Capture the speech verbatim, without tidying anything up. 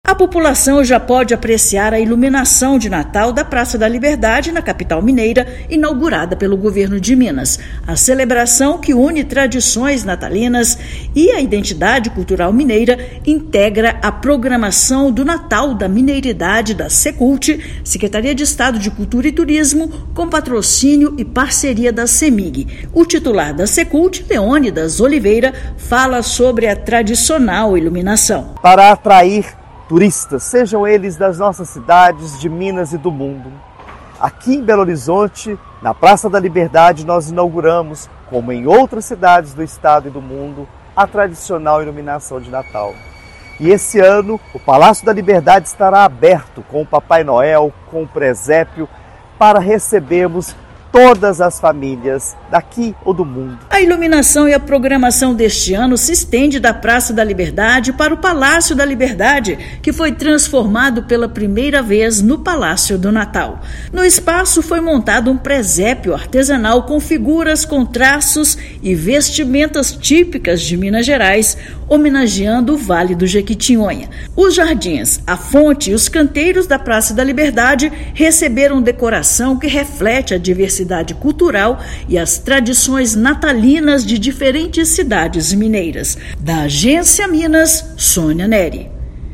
A população já pode apreciar a iluminação de Natal da Praça da Liberdade, na capital mineira, inaugurada pelo governo de Minas. A celebração, que une tradições natalinas e a identidade cultural mineira, integra a programação do Natal da Mineiridade da Secult, Secretaria de Estado de Cultura e Turismo, com patrocínio e parceria da CEMIG. O titular da Secult, Leônidas Oliveira, fala sobre a tradicional iluminação. Para atrair turistas, sejam eles das nossas cidades, de Minas e do mundo. Aqui em Belo Horizonte, na Praça da Liberdade, nós inauguramos, como em outras cidades do estado e do mundo, a tradicional iluminação de Natal. E esse ano, o Palácio da Liberdade estará aberto com o Papai Noel, com o presépio, para recebermos todas as famílias daqui ou do mundo. A iluminação e a programação deste ano se estende da Praça da Liberdade para o Palácio da Liberdade, que foi transformado pela primeira vez no Palácio do Natal. No espaço foi montado um presépio artesanal com figuras com traços e vestimentas típicas de Minas Gerais, homenageando o Vale do Jequitinhonha. Os jardins, a fonte e os canteiros da Praça da Liberdade receberam decoração que reflete a diversidade cultural e as tradições natalinas de diferentes cidades mineiras. Da Agência Minas, Sônia Neri.